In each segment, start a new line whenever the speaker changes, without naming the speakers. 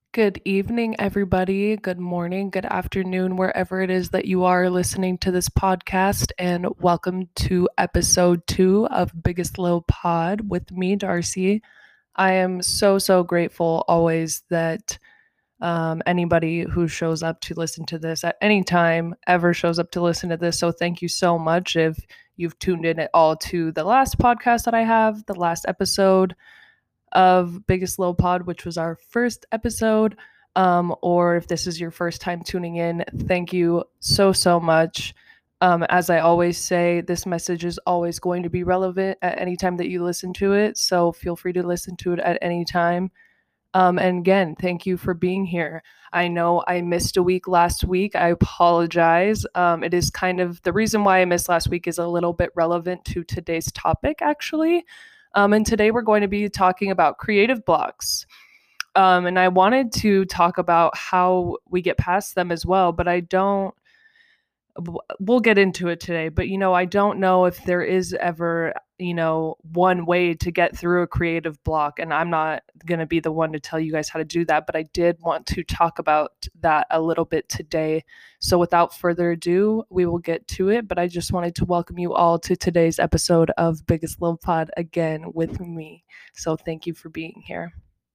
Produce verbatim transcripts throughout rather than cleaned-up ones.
Good evening, everybody. Good morning, good afternoon, wherever it is that you are listening to this podcast. And welcome to episode two of Biggest Low Pod with me, Darcy. I am so, so grateful always that um, anybody who shows up to listen to this at any time ever shows up to listen to this. So thank you so much if you've tuned in at all to the last podcast that I have, the last episode of Biggest Low Pod, which was our first episode. Um, or if this is your first time tuning in, thank you so, so much. Um, as I always say, this message is always going to be relevant at any time that you listen to it. So feel free to listen to it at any time. Um, and again, thank you for being here. I know I missed a week last week. I apologize. Um, it is kind of the reason why I missed last week is a little bit relevant to today's topic, actually. Um, and today we're going to be talking about creative blocks. Um, and I wanted to talk about how we get past them as well, but I don't. We'll get into it today, but you know, I don't know if there is ever, you know, one way to get through a creative block, and I'm not going to be the one to tell you guys how to do that, but I did want to talk about that a little bit today. So without further ado, we will get to it, but I just wanted to welcome you all to today's episode of Biggest Low Pod again with me. So thank you for being here.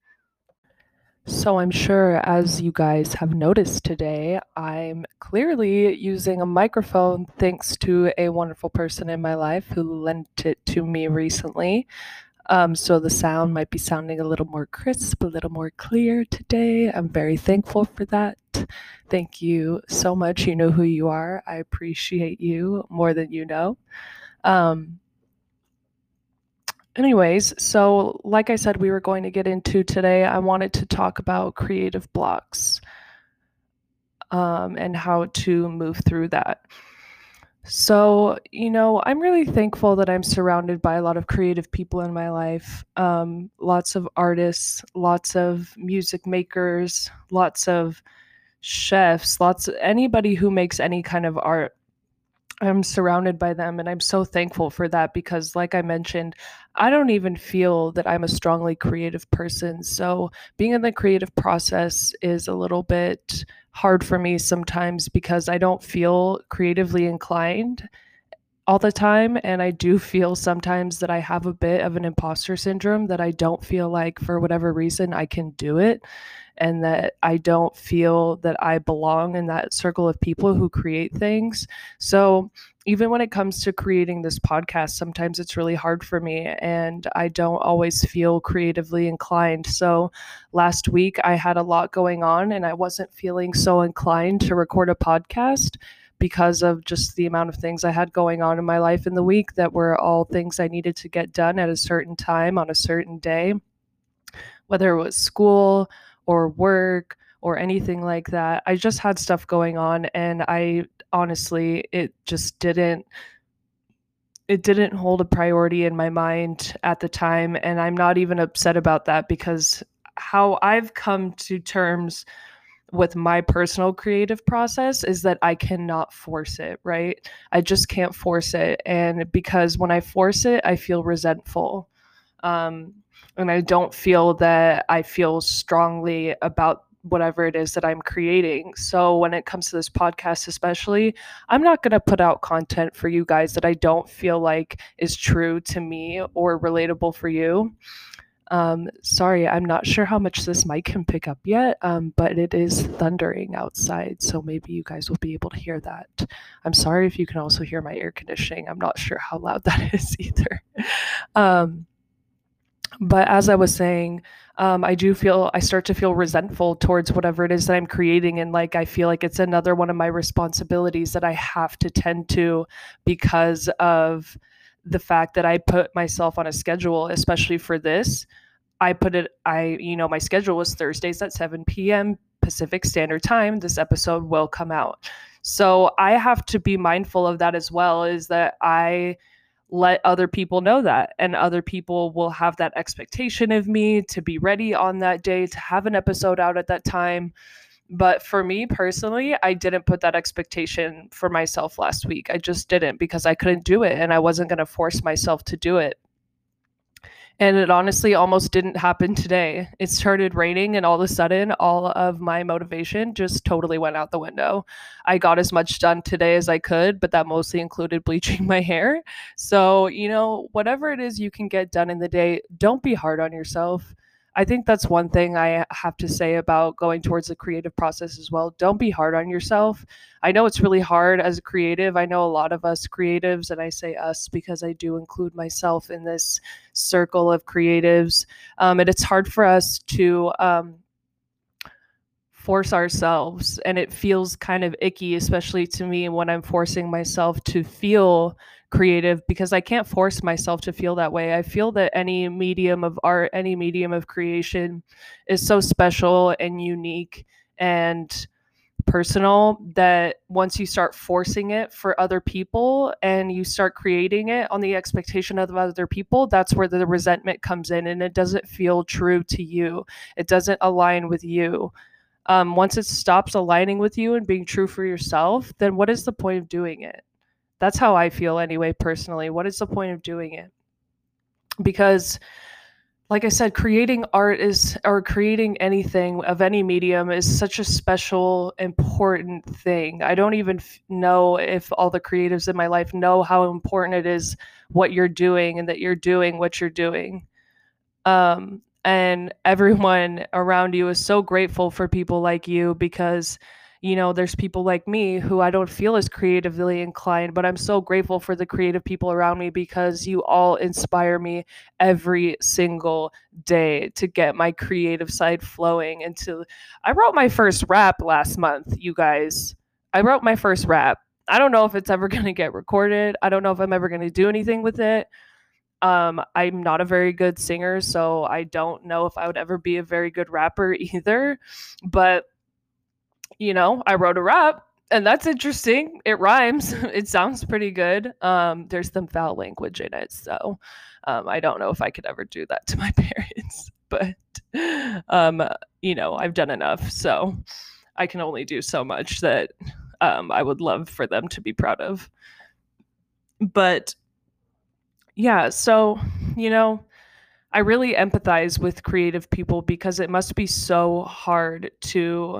So I'm sure, as you guys have noticed today, I'm clearly using a microphone thanks to a wonderful person in my life who lent it to me recently. Um, so the sound might be sounding a little more crisp, a little more clear today. I'm very thankful for that. Thank you so much. You know who you are. I appreciate you more than you know. Um, Anyways, so like I said, we were going to get into today, I wanted to talk about creative blocks um, and how to move through that. So, you know, I'm really thankful that I'm surrounded by a lot of creative people in my life. Um, lots of artists, lots of music makers, lots of chefs, lots of anybody who makes any kind of art. I'm surrounded by them, and I'm so thankful for that because, like I mentioned, I don't even feel that I'm a strongly creative person. So, being in the creative process is a little bit hard for me sometimes because I don't feel creatively inclined all the time. And I do feel sometimes that I have a bit of an imposter syndrome, that I don't feel like, for whatever reason, I can do it, and that I don't feel that I belong in that circle of people who create things. So even when it comes to creating this podcast, sometimes it's really hard for me and I don't always feel creatively inclined. So last week I had a lot going on and I wasn't feeling so inclined to record a podcast because of just the amount of things I had going on in my life in the week that were all things I needed to get done at a certain time on a certain day, whether it was school or work or anything like that. I just had stuff going on, and I honestly, it just didn't it didn't hold a priority in my mind at the time, and I'm not even upset about that because how I've come to terms with my personal creative process is that I cannot force it, right? I just can't force it, and because when I force it, I feel resentful. Um, and I don't feel that I feel strongly about whatever it is that I'm creating. So when it comes to this podcast, especially, I'm not going to put out content for you guys that I don't feel like is true to me or relatable for you. Um, sorry, I'm not sure how much this mic can pick up yet, um, but it is thundering outside, so maybe you guys will be able to hear that. I'm sorry if you can also hear my air conditioning. I'm not sure how loud that is either. Um, but as I was saying, um, I do feel, I start to feel resentful towards whatever it is that I'm creating. And like, I feel like it's another one of my responsibilities that I have to tend to because of the fact that I put myself on a schedule, especially for this. I put it, I, you know, my schedule was Thursdays at seven p.m. Pacific Standard Time. This episode will come out. So I have to be mindful of that as well, is that I let other people know that, and other people will have that expectation of me to be ready on that day, to have an episode out at that time. But for me personally, I didn't put that expectation for myself last week. I just didn't, because I couldn't do it and I wasn't going to force myself to do it. And it honestly almost didn't happen today. It started raining, and all of a sudden, all of my motivation just totally went out the window. I got as much done today as I could, but that mostly included bleaching my hair. So, you know, whatever it is you can get done in the day, don't be hard on yourself. I think that's one thing I have to say about going towards the creative process as well. Don't be hard on yourself. I know it's really hard as a creative. I know a lot of us creatives, and I say us because I do include myself in this circle of creatives. Um, and it's hard for us to um, force ourselves. And it feels kind of icky, especially to me when I'm forcing myself to feel creative, because I can't force myself to feel that way. I feel that any medium of art, any medium of creation is so special and unique and personal that once you start forcing it for other people and you start creating it on the expectation of other people, that's where the resentment comes in, and it doesn't feel true to you. It doesn't align with you. Um, once it stops aligning with you and being true for yourself, then what is the point of doing it? That's how I feel anyway, personally. What is the point of doing it? Because like I said, creating art is, or creating anything of any medium is such a special, important thing. I don't even f- know if all the creatives in my life know how important it is what you're doing and that you're doing what you're doing. Um, and everyone around you is so grateful for people like you, because you know there's people like me who I don't feel as creatively inclined, but I'm so grateful for the creative people around me, because you all inspire me every single day to get my creative side flowing. And to I wrote my first rap last month, you guys. I wrote my first rap. I don't know if it's ever going to get recorded. I don't know if I'm ever going to do anything with it. um, I'm not a very good singer, so I don't know if I would ever be a very good rapper either. But, you know, I wrote a rap, and that's interesting. It rhymes. It sounds pretty good. Um, there's some foul language in it, so um, I don't know if I could ever do that to my parents. But, um, you know, I've done enough, so I can only do so much that um, I would love for them to be proud of. But yeah, so, you know, I really empathize with creative people, because it must be so hard to,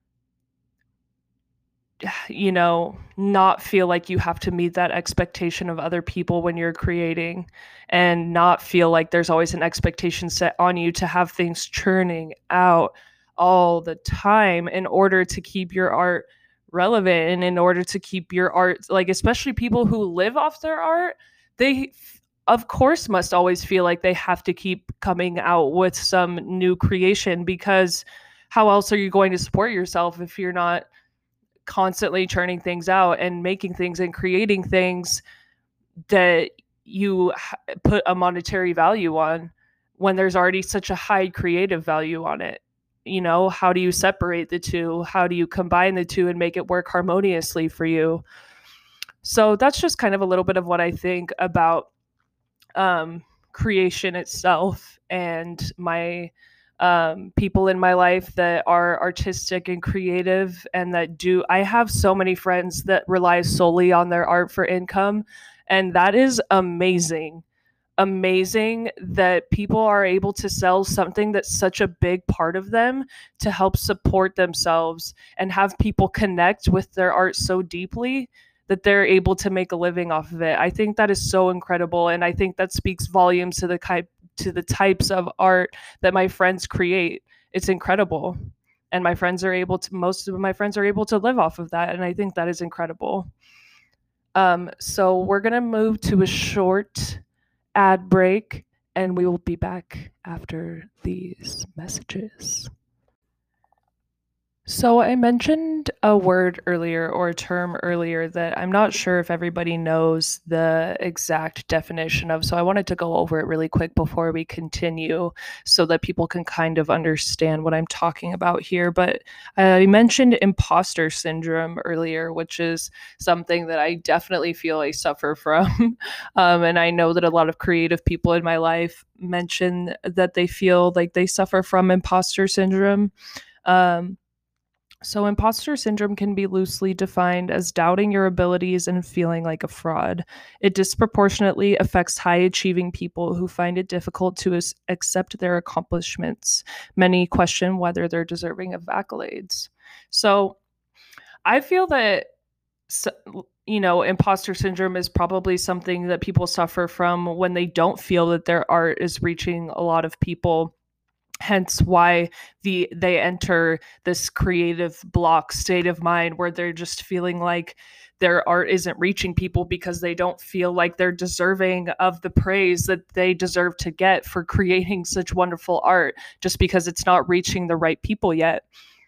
you know, not feel like you have to meet that expectation of other people when you're creating, and not feel like there's always an expectation set on you to have things churning out all the time in order to keep your art relevant, and in order to keep your art, like, especially people who live off their art, they of course must always feel like they have to keep coming out with some new creation, because how else are you going to support yourself if you're not constantly churning things out and making things and creating things that you put a monetary value on, when there's already such a high creative value on it? You know, how do you separate the two? How do you combine the two and make it work harmoniously for you? So that's just kind of a little bit of what I think about um, creation itself, and my um, people in my life that are artistic and creative, and that do. I have so many friends that rely solely on their art for income, and that is amazing. Amazing that people are able to sell something that's such a big part of them to help support themselves and have people connect with their art so deeply that they're able to make a living off of it. I think that is so incredible, and I think that speaks volumes to the type to the types of art that my friends create. It's incredible. And my friends are able to most of my friends are able to live off of that, and I think that is incredible. Um so we're going to move to a short ad break, and we will be back after these messages. So I mentioned a word earlier, or a term earlier, that I'm not sure if everybody knows the exact definition of. So I wanted to go over it really quick before we continue, so that people can kind of understand what I'm talking about here. But I mentioned imposter syndrome earlier, which is something that I definitely feel I suffer from. um, and I know that a lot of creative people in my life mention that they feel like they suffer from imposter syndrome. Um, So, imposter syndrome can be loosely defined as doubting your abilities and feeling like a fraud. It disproportionately affects high achieving people who find it difficult to as- accept their accomplishments. Many question whether they're deserving of accolades. So, I feel that you know, imposter syndrome is probably something that people suffer from when they don't feel that their art is reaching a lot of people, hence why the they enter this creative block state of mind where they're just feeling like their art isn't reaching people because they don't feel like they're deserving of the praise that they deserve to get for creating such wonderful art, just because it's not reaching the right people yet.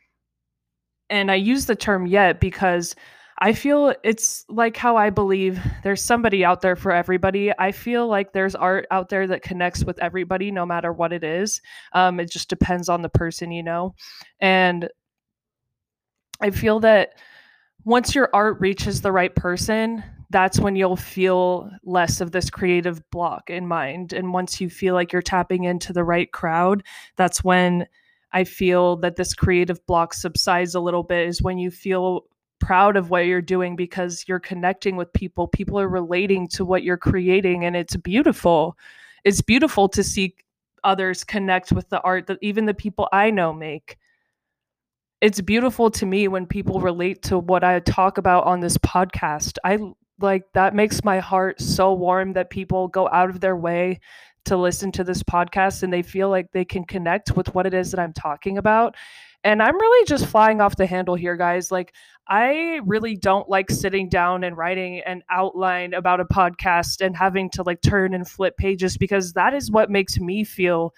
And I use the term yet because I feel it's like how I believe there's somebody out there for everybody. I feel like there's art out there that connects with everybody, no matter what it is. Um, it just depends on the person, you know? And I feel that once your art reaches the right person, that's when you'll feel less of this creative block in mind. And once you feel like you're tapping into the right crowd, that's when I feel that this creative block subsides a little bit, is when you feel proud of what you're doing because you're connecting with people. People are relating to what you're creating, and it's beautiful. It's beautiful to see others connect with the art that even the people I know make. It's beautiful to me when people relate to what I talk about on this podcast. I like that makes my heart so warm that people go out of their way to listen to this podcast and they feel like they can connect with what it is that I'm talking about. And I'm really just flying off the handle here, guys. Like, I really don't like sitting down and writing an outline about a podcast and having to like turn and flip pages, because that is what makes me feel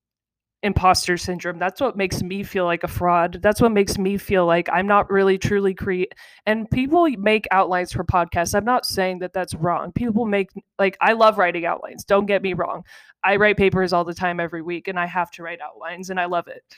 imposter syndrome. That's what makes me feel like a fraud. That's what makes me feel like I'm not really truly create. And people make outlines for podcasts. I'm not saying that that's wrong. People make, like, I love writing outlines. Don't get me wrong. I write papers all the time every week and I have to write outlines and I love it.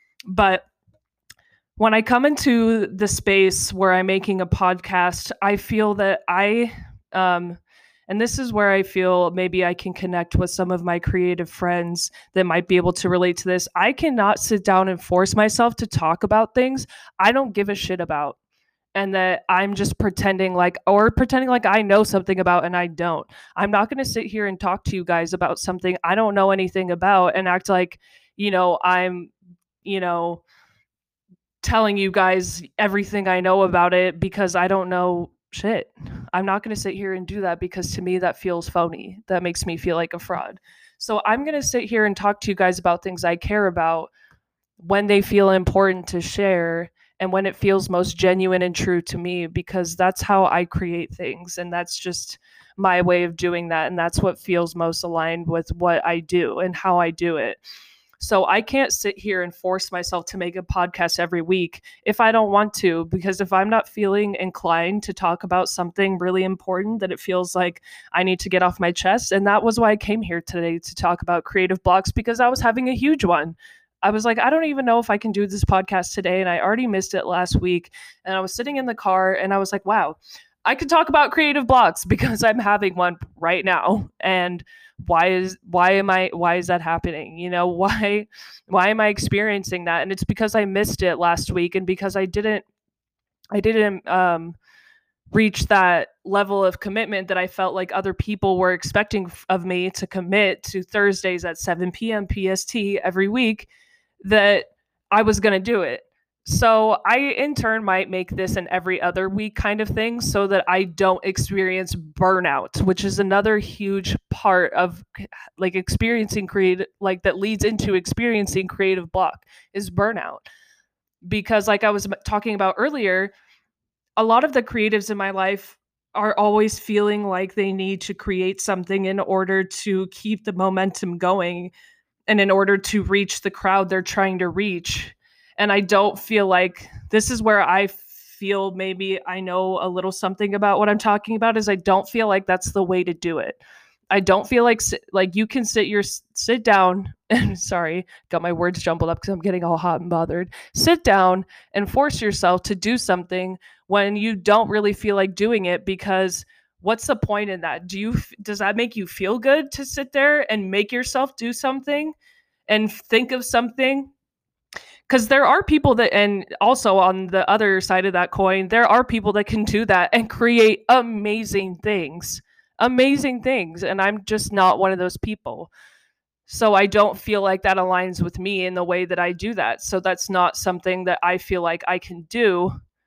But when I come into the space where I'm making a podcast, I feel that I um and this is where I feel maybe I can connect with some of my creative friends that might be able to relate to this. I cannot sit down and force myself to talk about things I don't give a shit about, and that I'm just pretending like, or pretending like I know something about and I don't. I'm not going to sit here and talk to you guys about something I don't know anything about and act like, you know, I'm, you know, telling you guys everything I know about it because I don't know shit. I'm not going to sit here and do that because to me that feels phony. That makes me feel like a fraud. So I'm going to sit here and talk to you guys about things I care about when they feel important to share and when it feels most genuine and true to me, because that's how I create things and that's just my way of doing that, and that's what feels most aligned with what I do and how I do it. So I can't sit here and force myself to make a podcast every week if I don't want to, because if I'm not feeling inclined to talk about something really important that it feels like I need to get off my chest. And that was why I came here today, to talk about creative blocks, because I was having a huge one. I was like, I don't even know if I can do this podcast today. And I already missed it last week. And I was sitting in the car and I was like, wow, I could talk about creative blocks because I'm having one right now. And why is why am I why is that happening? You know, why why am I experiencing that? And it's because I missed it last week, and because I didn't I didn't um reach that level of commitment that I felt like other people were expecting of me to commit to Thursdays at seven p.m. P S T every week, that I was going to do it. So I, in turn, might make this an every other week kind of thing so that I don't experience burnout, which is another huge part of like experiencing creative, like that leads into experiencing creative block, is burnout. Because like I was talking about earlier, a lot of the creatives in my life are always feeling like they need to create something in order to keep the momentum going and in order to reach the crowd they're trying to reach. And I don't feel like, this is where I feel maybe I know a little something about what I'm talking about, is I don't feel like that's the way to do it. I don't feel like like you can sit your sit down and sorry, got my words jumbled up because I'm getting all hot and bothered. Sit down and force yourself to do something when you don't really feel like doing it, because what's the point in that? Do you does that make you feel good to sit there and make yourself do something and think of something? Because there are people that, and also on the other side of that coin, there are people that can do that and create amazing things, amazing things. And I'm just not one of those people. So I don't feel like that aligns with me in the way that I do that. So that's not something that I feel like I can do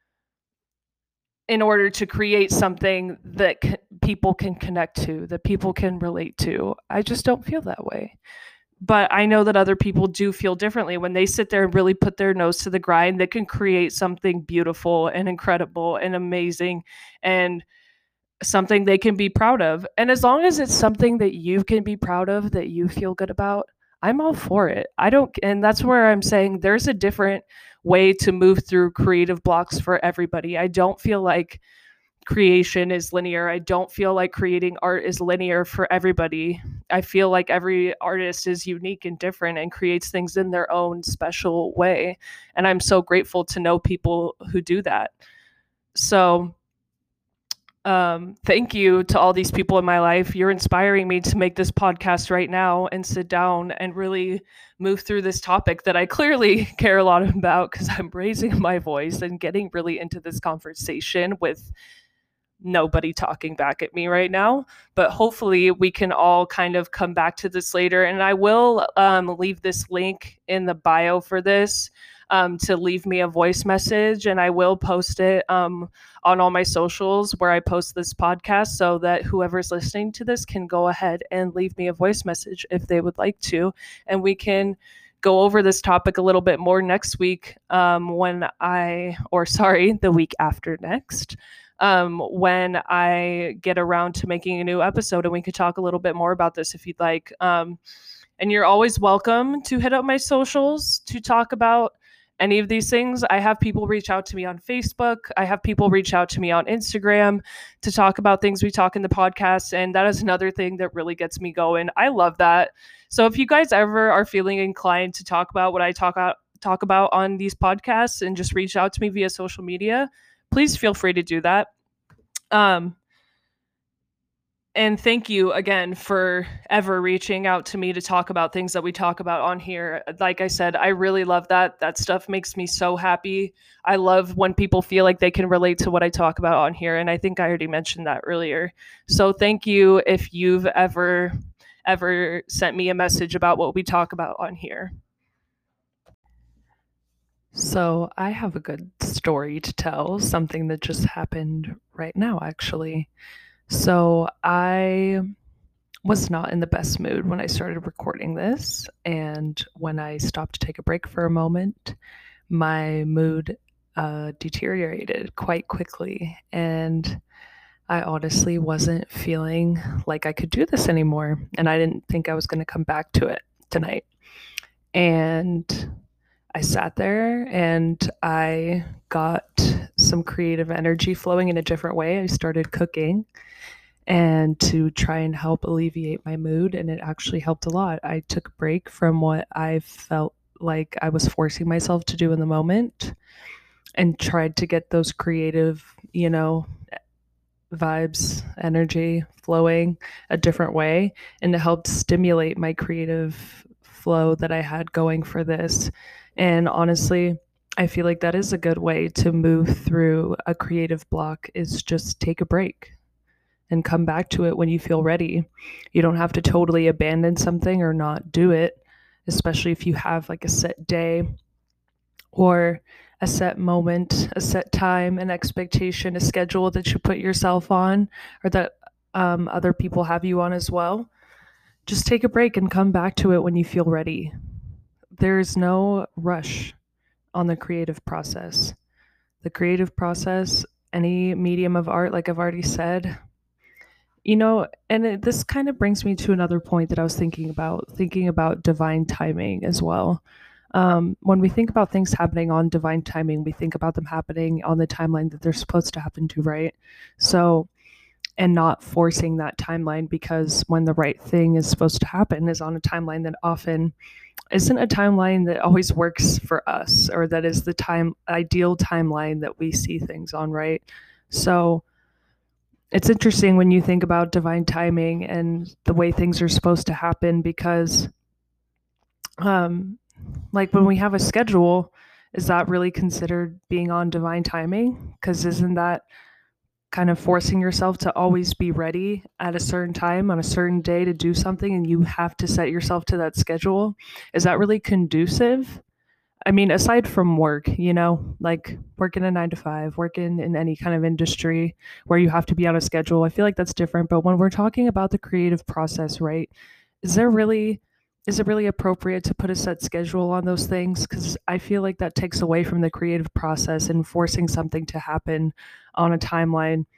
in order to create something that c- people can connect to, that people can relate to. I just don't feel that way. But I know that other people do feel differently when they sit there and really put their nose to the grind. They can create something beautiful and incredible and amazing and something they can be proud of. And as long as it's something that you can be proud of, that you feel good about, I'm all for it. I don't, and that's where I'm saying there's a different way to move through creative blocks for everybody. I don't feel like creation is linear. I don't feel like creating art is linear for everybody. I feel like every artist is unique and different and creates things in their own special way. And I'm so grateful to know people who do that. So, um, thank you to all these people in my life. You're inspiring me to make this podcast right now and sit down and really move through this topic that I clearly care a lot about, because I'm raising my voice and getting really into this conversation with nobody talking back at me right now. But hopefully we can all kind of come back to this later. And I will um, leave this link in the bio for this um, to leave me a voice message. And I will post it um, on all my socials where I post this podcast, so that whoever's listening to this can go ahead and leave me a voice message if they would like to. And we can go over this topic a little bit more next week um, when I, or sorry, the week after next. Um, when I get around to making a new episode, and we could talk a little bit more about this if you'd like. Um, and you're always welcome to hit up my socials to talk about any of these things. I have people reach out to me on Facebook. I have people reach out to me on Instagram to talk about things we talk in the podcast. And that is another thing that really gets me going. I love that. So if you guys ever are feeling inclined to talk about what I talk about, talk about on these podcasts and just reach out to me via social media, please feel free to do that. Um, and thank you again for ever reaching out to me to talk about things that we talk about on here. Like I said, I really love that. That stuff makes me so happy. I love when people feel like they can relate to what I talk about on here. And I think I already mentioned that earlier. So thank you if you've ever, ever sent me a message about what we talk about on here. So I have a good story to tell, something that just happened right now, actually. So I was not in the best mood when I started recording this, and when I stopped to take a break for a moment, my mood uh, deteriorated quite quickly, and I honestly wasn't feeling like I could do this anymore, and I didn't think I was going to come back to it tonight. And I sat there and I got some creative energy flowing in a different way. I started cooking and to try and help alleviate my mood, and it actually helped a lot. I took a break from what I felt like I was forcing myself to do in the moment and tried to get those creative, you know, vibes, energy flowing a different way, and it helped stimulate my creative flow that I had going for this. And honestly, I feel like that is a good way to move through a creative block, is just take a break and come back to it when you feel ready. You don't have to totally abandon something or not do it, especially if you have like a set day or a set moment, a set time, an expectation, a schedule that you put yourself on, or that um, other people have you on as well. Just take a break and come back to it when you feel ready. There's no rush on the creative process. The creative process, any medium of art, like I've already said, you know, and it, this kind of brings me to another point that I was thinking about, thinking about divine timing as well. Um, when we think about things happening on divine timing, we think about them happening on the timeline that they're supposed to happen to, right? So, and not forcing that timeline, because when the right thing is supposed to happen is on a timeline that often isn't a timeline that always works for us, or that is the time ideal timeline that we see things on, right? So it's interesting when you think about divine timing and the way things are supposed to happen, because um like when we have a schedule, is that really considered being on divine timing? Because isn't that kind of forcing yourself to always be ready at a certain time on a certain day to do something, and you have to set yourself to that schedule? Is that really conducive? I mean, aside from work, you know, like working a nine to five, working in any kind of industry where you have to be on a schedule, I feel like that's different. But when we're talking about the creative process, right, is there really is it really appropriate to put a set schedule on those things? Because I feel like that takes away from the creative process and forcing something to happen on a timeline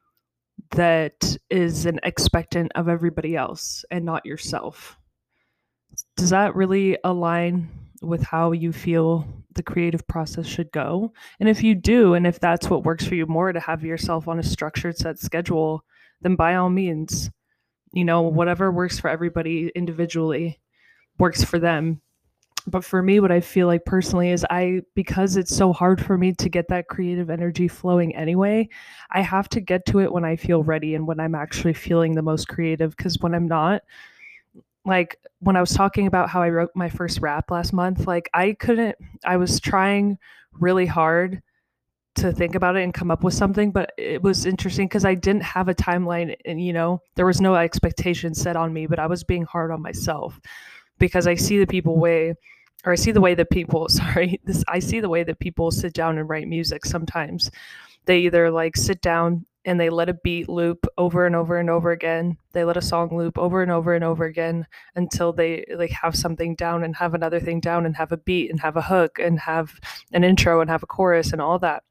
that is an expectant of everybody else and not yourself. Does that really align with how you feel the creative process should go? And if you do, and if that's what works for you more to have yourself on a structured set schedule, then by all means, you know, whatever works for everybody individually works for them. But for me, what I feel like personally is I, because it's so hard for me to get that creative energy flowing anyway, I have to get to it when I feel ready and when I'm actually feeling the most creative. Because when I'm not, like when I was talking about how I wrote my first rap last month, like I couldn't, I was trying really hard to think about it and come up with something, but it was interesting because I didn't have a timeline and, you know, there was no expectation set on me, but I was being hard on myself because I see the people way, or I see the way that people, sorry, this, I see the way that people sit down and write music sometimes. They either like sit down and they let a beat loop over and over and over again. They let a song loop over and over and over again until they like have something down and have another thing down and have a beat and have a hook and have an intro and have a chorus and all that.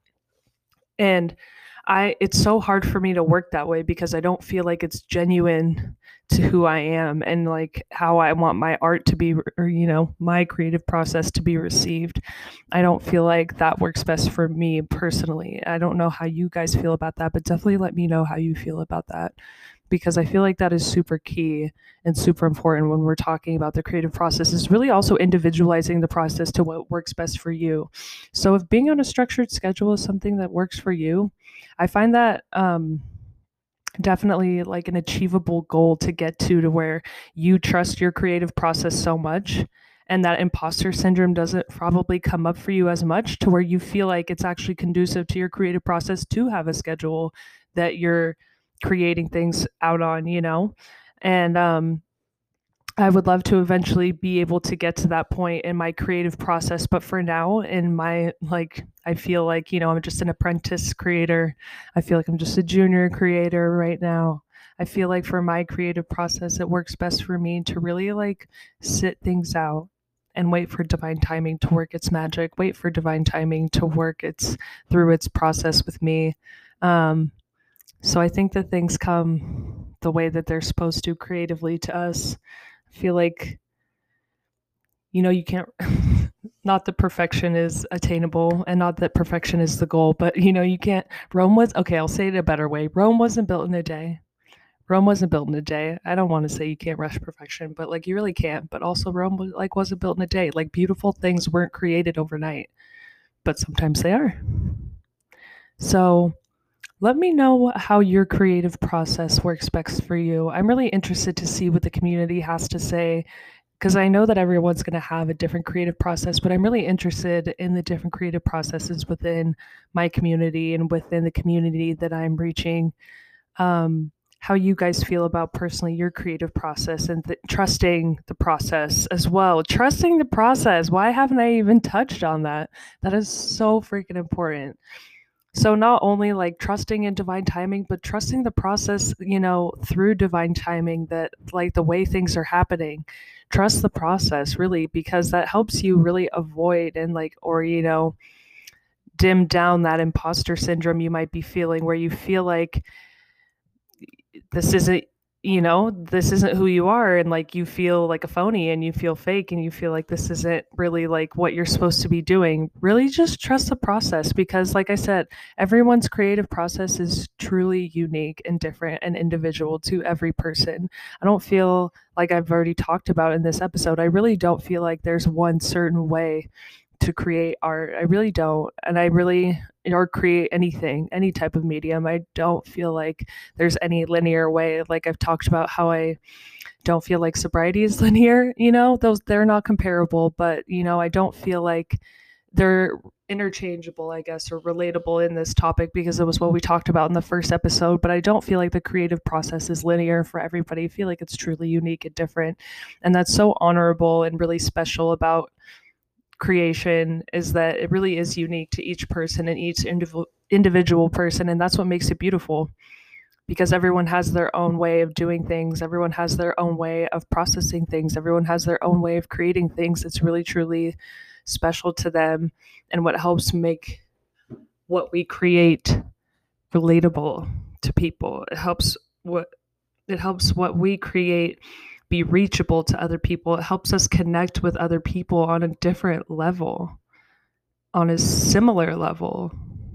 And I it's so hard for me to work that way because I don't feel like it's genuine to who I am and like how I want my art to be, or you know, my creative process to be received. I don't feel like that works best for me personally. I don't know how you guys feel about that, but definitely let me know how you feel about that because I feel like that is super key and super important when we're talking about the creative process, is really also individualizing the process to what works best for you. So if being on a structured schedule is something that works for you, I find that um, definitely like an achievable goal to get to, to where you trust your creative process so much and that imposter syndrome doesn't probably come up for you as much, to where you feel like it's actually conducive to your creative process to have a schedule that you're creating things out on, you know? And um, I would love to eventually be able to get to that point in my creative process. But for now, in my, like, I feel like, you know, I'm just an apprentice creator. I feel like I'm just a junior creator right now. I feel like for my creative process, it works best for me to really like sit things out and wait for divine timing to work its magic, wait for divine timing to work its through its process with me. Um, so I think that things come the way that they're supposed to creatively to us. I feel like, you know, you can't, not that perfection is attainable and not that perfection is the goal, but, you know, you can't, Rome was, okay, I'll say it a better way. Rome wasn't built in a day. Rome wasn't built in a day. I don't want to say you can't rush perfection, but like you really can't. But also Rome was, like wasn't built in a day. Like beautiful things weren't created overnight, but sometimes they are. So let me know how your creative process works best for you. I'm really interested to see what the community has to say because I know that everyone's going to have a different creative process, but I'm really interested in the different creative processes within my community and within the community that I'm reaching. Um, how you guys feel about personally your creative process and th- trusting the process as well. Trusting the process. Why haven't I even touched on that? That is so freaking important. So not only like trusting in divine timing, but trusting the process, you know, through divine timing, that like the way things are happening. Trust the process really, because that helps you really avoid and like, or, you know, dim down that imposter syndrome you might be feeling where you feel like this isn't, you know, this isn't who you are, and like you feel like a phony and you feel fake and you feel like this isn't really like what you're supposed to be doing. Really just trust the process because like I said, everyone's creative process is truly unique and different and individual to every person. I don't feel like I've already talked about in this episode, I really don't feel like there's one certain way to create art. I really don't. And I really, or create anything, any type of medium. I don't feel like there's any linear way. Like I've talked about how I don't feel like sobriety is linear, you know, those, they're not comparable, but, you know, I don't feel like they're interchangeable, I guess, or relatable in this topic because it was what we talked about in the first episode. But I don't feel like the creative process is linear for everybody. I feel like it's truly unique and different. And that's so honorable and really special about creation, is that it really is unique to each person and each indiv- individual person. And that's what makes it beautiful, because everyone has their own way of doing things. Everyone has their own way of processing things. Everyone has their own way of creating things. It's really, truly special to them, and what helps make what we create relatable to people. It helps what it helps what we create be reachable to other people. It helps us connect with other people on a different level, on a similar level.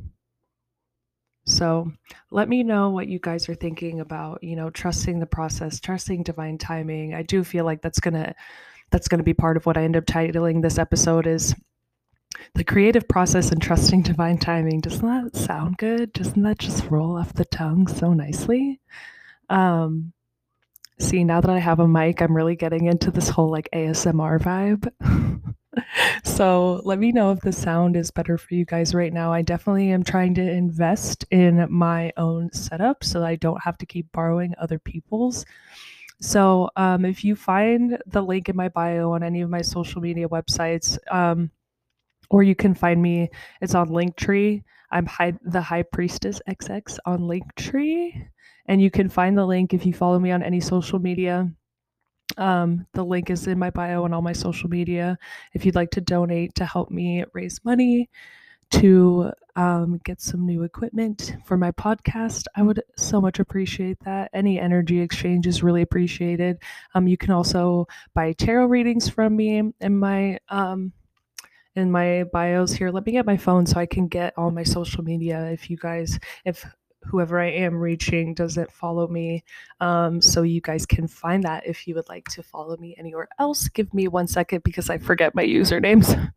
So let me know what you guys are thinking about, you know, trusting the process, trusting divine timing. I do feel like that's gonna that's gonna be part of what I end up titling this episode, is the creative process and trusting divine timing. Doesn't that sound good? Doesn't that just roll off the tongue so nicely? Um, see, now that I have a mic, I'm really getting into this whole like A S M R vibe. So let me know if the sound is better for you guys right now. I definitely am trying to invest in my own setup so I don't have to keep borrowing other people's. So um, if you find the link in my bio on any of my social media websites, um, or you can find me, it's on Linktree. I'm high, the High Priestess X X on Linktree, and you can find the link if you follow me on any social media. Um, the link is in my bio and all my social media. If you'd like to donate to help me raise money to um, get some new equipment for my podcast, I would so much appreciate that. Any energy exchange is really appreciated. Um, you can also buy tarot readings from me in my um, in my bios here. Let me get my phone so I can get all my social media. If you guys, if whoever I am reaching doesn't follow me, um, so you guys can find that. If you would like to follow me anywhere else, give me one second because I forget my usernames.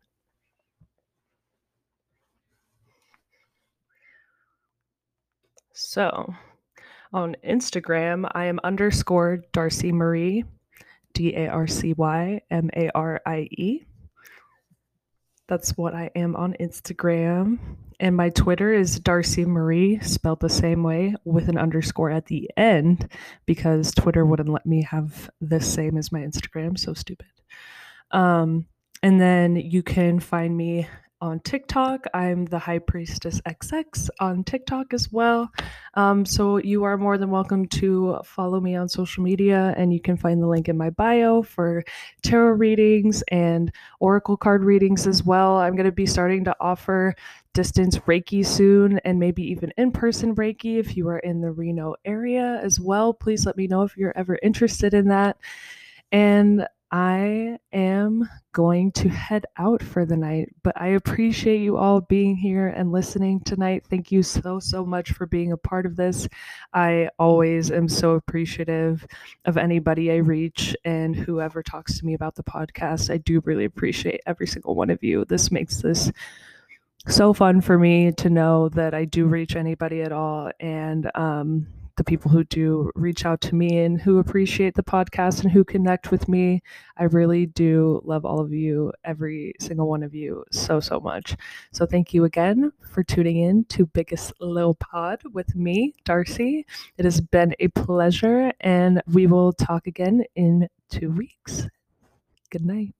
So on Instagram, I am underscore Darcy Marie, D A R C Y M A R I E. That's what I am on Instagram. And my Twitter is Darcy Marie, spelled the same way with an underscore at the end, because Twitter wouldn't let me have the same as my Instagram. So stupid. Um, and then you can find me on TikTok. I'm the High Priestess X X on TikTok as well. Um, so you are more than welcome to follow me on social media, and you can find the link in my bio for tarot readings and oracle card readings as well. I'm going to be starting to offer distance Reiki soon, and maybe even in-person Reiki if you are in the Reno area as well. Please let me know if you're ever interested in that. And I am going to head out for the night, but I appreciate you all being here and listening tonight. Thank you so, so much for being a part of this. I always am so appreciative of anybody I reach and whoever talks to me about the podcast. I do really appreciate every single one of you. This makes this so fun for me to know that I do reach anybody at all, and um, the people who do reach out to me and who appreciate the podcast and who connect with me. I really do love all of you, every single one of you, so, so much. So thank you again for tuning in to Biggest Lil Pod with me, Darcy. It has been a pleasure, and we will talk again in two weeks. Good night.